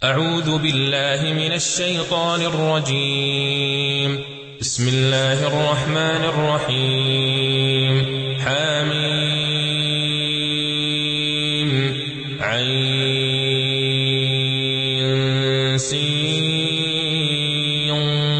أعوذ بالله من الشيطان الرجيم. بسم الله الرحمن الرحيم. حميم عين سين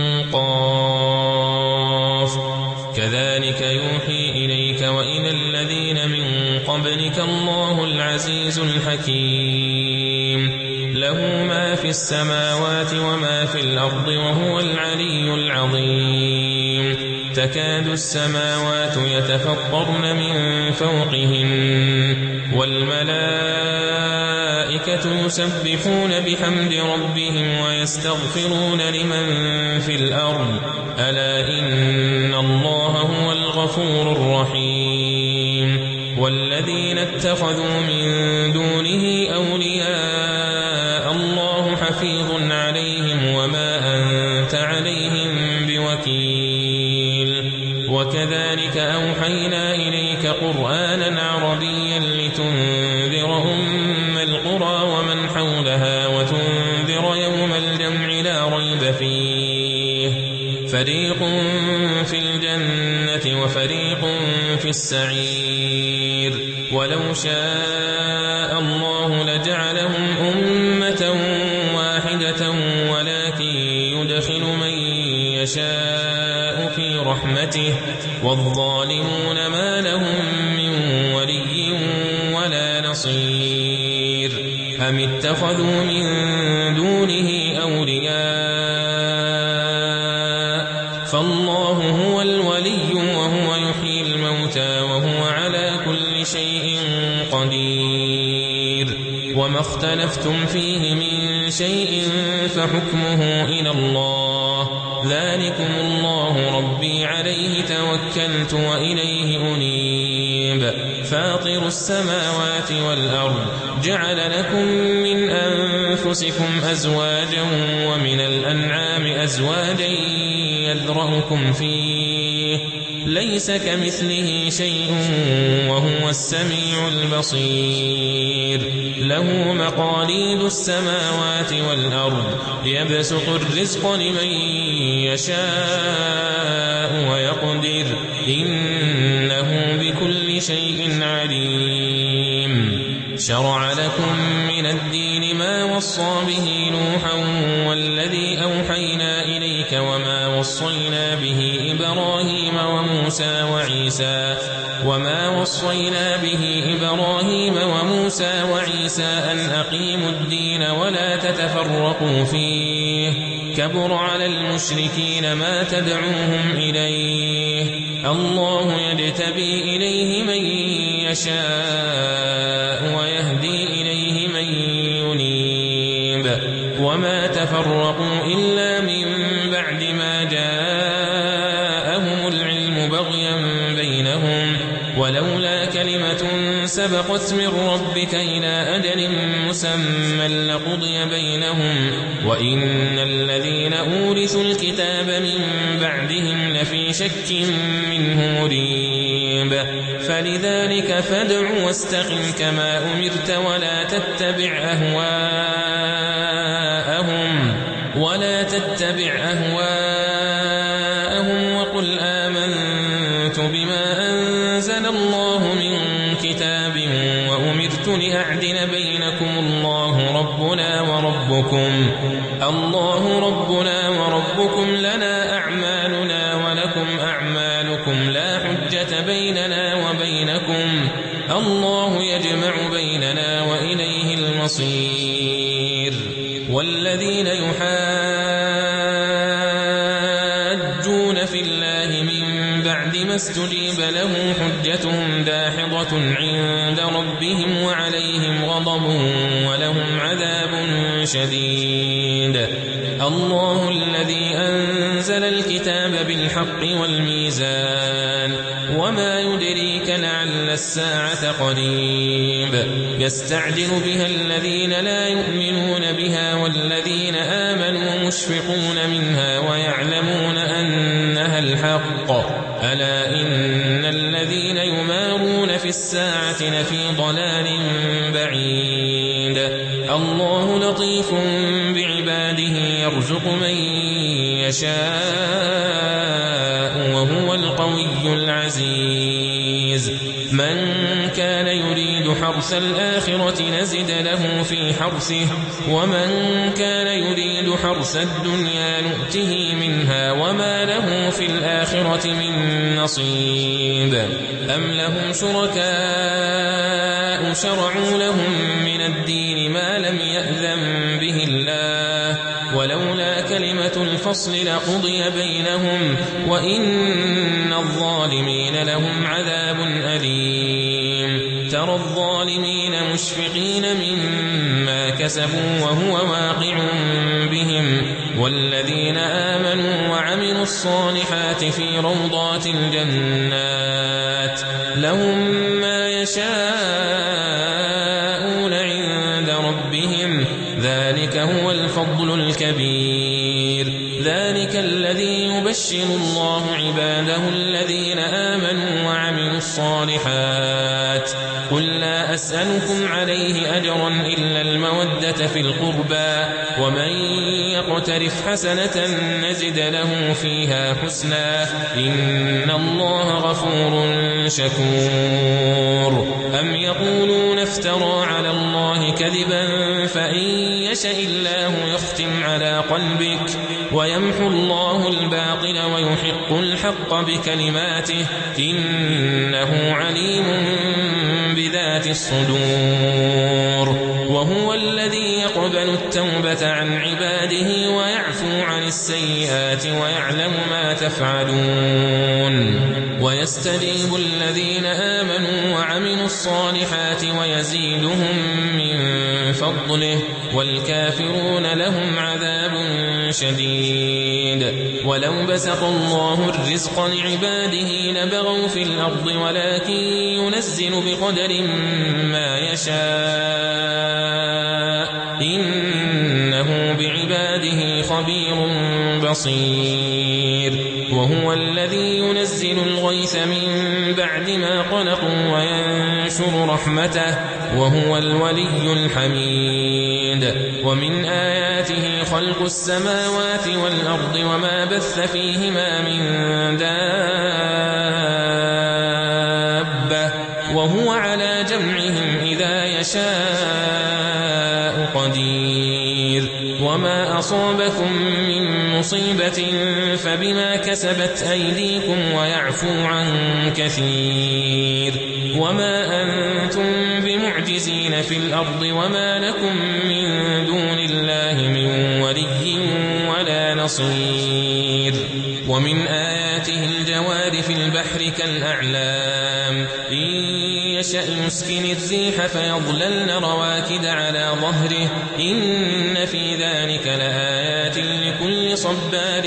قاف كذلك يوحي إليك وإلى الذين من قبلك الله العزيز الحكيم له ما في السماوات وما في الأرض وهو العلي العظيم. تكاد السماوات يتفطرن من فوقهن والملائكة يسبحون بحمد ربهم ويستغفرون لمن في الأرض ألا إن الله هو الغفور الرحيم. والذين اتخذوا من دونه أولياء الله حفيظ عليهم وما أنت عليهم بوكيل. وكذلك أوحينا إليك قرآنا عربيا لتنذر أم القرى ومن حولها وتنذر يوم الجمع لا ريب فيه فريق في الجنة وفريق في السعير. ولو شاء الله لجعلهم أمة واحدة ولكن يدخل من يشاء في رحمته والظالمون ما لهم من ولي ولا نصير. أم اتخذوا من دونه أولياء فالله هو الولي وهو يحيي الموتى وهو على كل شيء قدير. وما اختلفتم فيه من شيء فحكمه إلى الله ذلكم الله ربي عليه توكلت وإليه أنيب. فاطر السماوات والأرض جعل لكم من أنفسكم أزواجا ومن الأنعام أزواجا يذرأكم فيه ليس كمثله شيء وهو السميع البصير. له مقاليد السماوات والأرض يبسط الرزق لمن يشاء ويقدر إنه بكل شيء عليم. شرع لكم من الدين ما وصى به نوحا والذي أوحينا إليك وما وصينا به إبراهيم وموسى وعيسى أن أقيموا الدين ولا تتفرقوا فيه كبر على المشركين ما تدعوهم إليه. الله يجتبي إليه من يشاء ويهدي إليه من ينيب. وما تفرقوا إلا من بعد ما جاءهم العلم بغيا بينهم ولولا كلمة سبقت من ربك إلى أجل مسمى لقضي بينهم وإن الذين أورثوا الكتاب من بعدهم لفي شك منه مريب. فلذلك فادع واستقم كما أمرت ولا تتبع أهواءهم وقل آمنت بما أنزل الله من كتاب وأمرت لأعدل بينكم الله ربنا وربكم لنا أعمالنا ولكم أعمالكم لا حجة بيننا وبينكم الله يجمع بيننا وإليه المصير. والذين يحاجون في الله من بعد ما استجيب له حجتهم داحضة عند ربهم وعليهم غضب ولهم عذاب شديد. الله الذي أنزل الكتاب بالحق والميزان وما يدريك لعل الساعة قريب. يستعجل بها الذين لا يؤمنون بها والذين آمنوا مشفقون منها ويعلمون أنها الحق ألا إن الذين يمارون في الساعة لفي ضلال بعيد. الله لطيف بعباده يرزق من يشاء وهو القوي العزيز من كان يريد حرث الآخرة نزد له في حرثه ومن كان يريد حرث الدنيا نؤته منها وما له في الآخرة من نصيب أم لهم شركاء شرعوا لهم من الدين ما لم يأذن به الله ولولا كلمة الفصل لقضي بينهم وإن الظالمين لهم عذاب أليم ترى الظالمين مشفقين مما كسبوا وهو واقع بهم والذين آمنوا وعملوا الصالحات في روضات الجنات لهم ما يشاءون عند ربهم ذلك هو الفضل الكبير ذلك الذي يبشر الله عباده الذين آمنوا وعملوا الصالحات قل لا أسألكم عليه أجرا إلا المودة في القربى ومن يقترف حسنة نزد له فيها حسنا إن الله غفور شكور أم يقولون افترى على الله كذبا فإن يشأ الله يختم على قلبك ويمحو الله الباطل ويحق الحق بكلماته إنه عليم بذات الصدور وهو الذي يقبل التوبة عن عباده ويعفو عن السيئات ويعلم ما تفعلون ويستجيب الذين آمنوا وعملوا الصالحات ويزيدهم من فضله والكافرون لهم عذاب شديد ولو بسط الله الرزق لعباده لبغوا في الأرض ولكن ينزل بقدر ما يشاء إنه بعباده خبير بصير وهو الذي ينزل الغيث من بعد ما قنطوا وينشر رحمته وهو الولي الحميد ومن آياته خلق السماوات والأرض وما بث فيهما من دابة وهو على جمعهم إذا يشاء قدير وما أصابكم من مصيبة فبما كسبت أيديكم ويعفو عن كثير وما أنتم بمعجزين في الأرض وما لكم من دون الله من ولي ولا نصير ومن آياته الجوار في البحر كالأعلام إن يشأ يسكن الريح فيظللن رواكد على ظهره إن في ذلك لآيات لكل صبار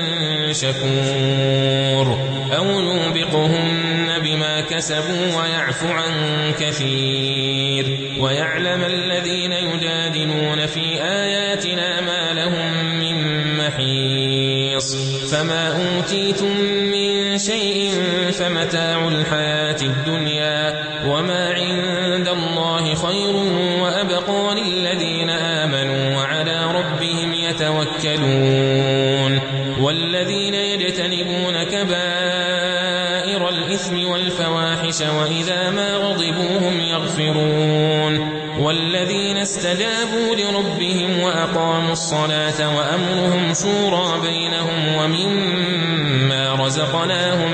شكور أو يوبقهن بما كسبوا ويعفو عن كثير ويعلم الذين يجادلون في آياتنا ما لهم من محيص فما أوتيتم من شيء فمتاع الحياة الدنيا وما عند الله خير وأبقى للذين آمنوا وعلى ربهم يتوكلون والذين يجتنبون كبائر الإثم والفواحش وإذا ما غضبوا هم يغفرون والذين استجابوا لربهم وأقاموا الصلاة وأمرهم شورى بينهم ومما رزقناهم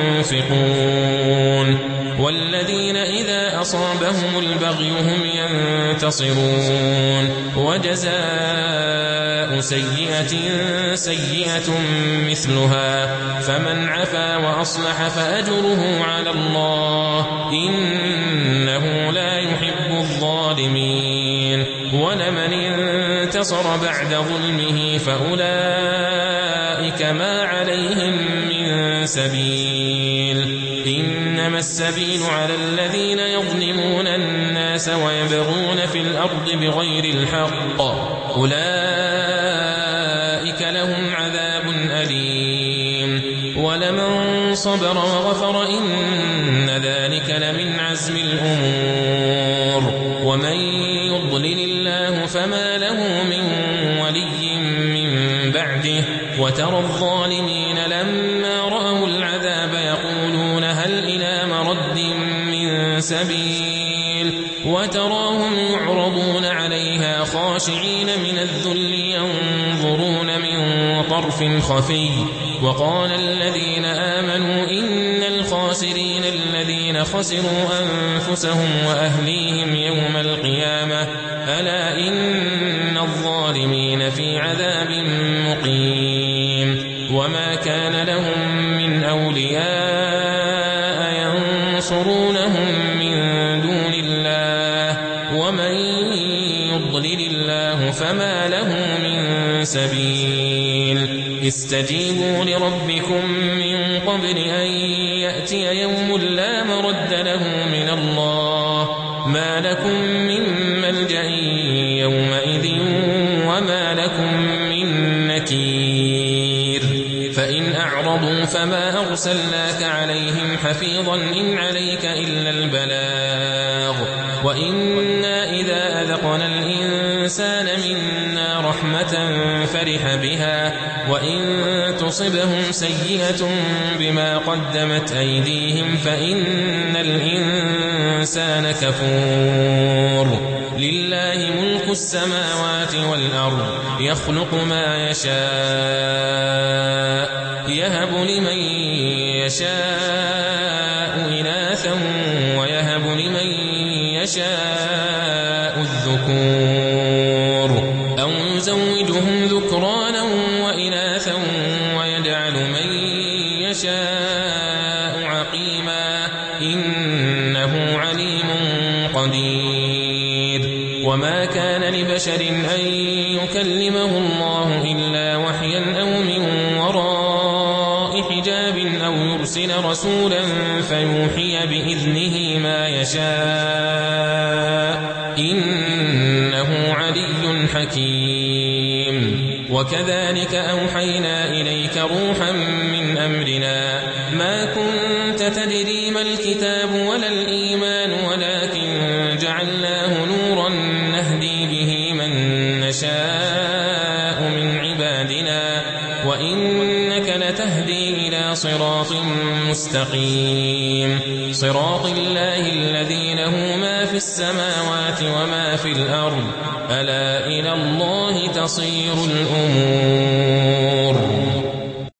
ينفقون والذين إذا أصابهم البغي هم ينتصرون وجزاء سيئة سيئة مثلها فمن عفا وأصلح فأجره على الله إنه لا يحب الظالمين ولمن انتصر بعد ظلمه فأولئك ما عليهم من سبيل إنما السبيل على الذين يظلمون الناس ويبغون في الأرض بغير الحق أولئك لهم عذاب أليم ولمن صبر وغفر إن ذلك لمن عزم الأمور ومن يضلل الله فما له ولي من بعده وترى الظالمين لما رأوا العذاب يقولون هل إلى مرد من سبيل وتراهم يعرضون عليها خاشعين من الذل ينظرون من طرف خفي وقال الذين آمنوا إن الخاسرين الذين خسروا أنفسهم وأهليهم يوم القيامة ألا إن الظالمين في عذاب مقيم وما كان لهم من أولياء ينصرونهم من دون الله ومن يضلل الله فما له من سبيل استجيبوا لربكم من قبل أن يأتي يوم لا مرد له من الله ما لكم من ملجأ يومئذ وما لكم من نكير فإن أعرضوا فما أرسلناك عليهم حفيظا إن عليك إلا البلاغ وإنا إذا أذقنا الإنسان منا رحمة فرح بها وإن تصبهم سيئة بما قدمت أيديهم فإن الإنسان كفور لله ملك السماوات والأرض يخلق ما يشاء يهب لمن يشاء إناثا ويهب لمن يشاء الذكور أو يزوجهم ذكرانا وإناثا ويجعل من يشاء عقيما إنه عليم قدير وما كان لبشر أن يكلمه الله إلا وحيا أو من وراء حجاب أو يرسل رسولا فيوحي بإذنه ما يشاء إنه علي حكيم وكذلك أوحينا إليك روحا من أمرنا ما كنت تدري ما الكتاب ولا الإيمان ولكن جعلناه نورا نهدي به من نشاء من عبادنا وإنك لتهدي إلى صراط مستقيم صراط الله الذي له ما في السماوات وما في الأرض ألا إلى الله تصير الأمور